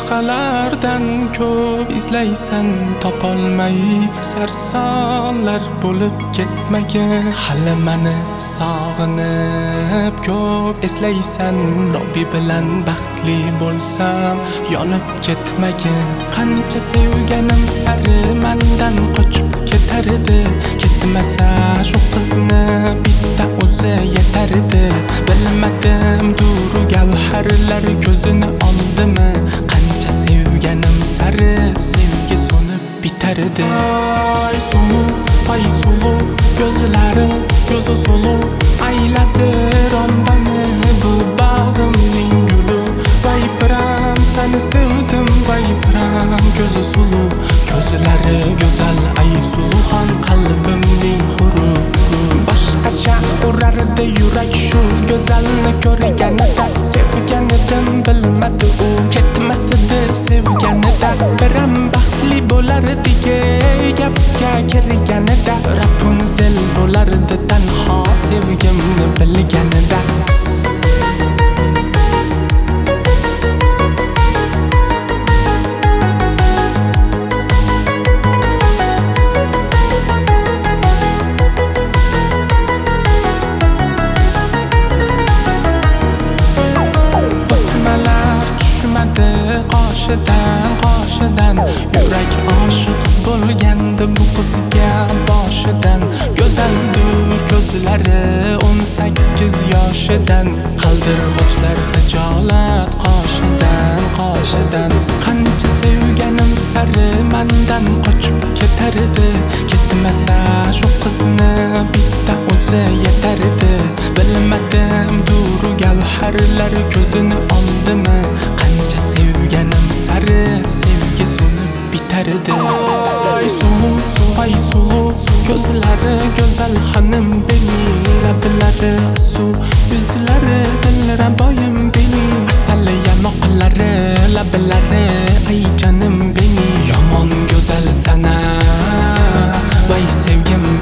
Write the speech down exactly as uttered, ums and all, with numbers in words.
boshqalardan ko'p izlaysan topolmay sarsonlar bo'lib ketmagin hali meni sog'inib ko'p eslaysan Robbi bilan baxtli bo'lsam yonib ketmagin qancha sevganim sari mendan qochib ketar edi ketmasa shu qizni bitta o'zi yetar edi bilmadim duru gavharlar ko'zini oldimi qancha sevganim sari sevgi so'nib bitar edi ay sulu ay sulu gözlari gözü sulu ayladi rombani bu bağımning gülü vay piram seni sevdim vay piram gözü sulu gözlari güzel ay suluxon qalbimning huru boshqacha urardi yurak shu go'zalni ko'rganida sevganidim bilmadi u ketmasidi sevganida biram baxtli bo'lardi gapga kirganida Rapunzel bo'lardi tanho sevgimni bilganida qoshidan qoshidan yurak oshiq bo'lgandi bu qizga boshidan go'zaldir ko'zlari o'n sakkiz yoshidan qaldirg'ochlar hijolat qoshidan qoshidan qancha sevganim sari mendan qochib ketar edi ketmasa shu qizni bitta o'zi yetar edi bilmadim duru gavharlar ko'zini oldimi qancha sevganim sari sevgi so'nib bitar edi ay sulu ay sulu gözlari go'zal xonim beni lablari suv yuzlari dilraboyim beni asal yamoqlari lablari ay jonim beni yomon go'zal sana vay sevgim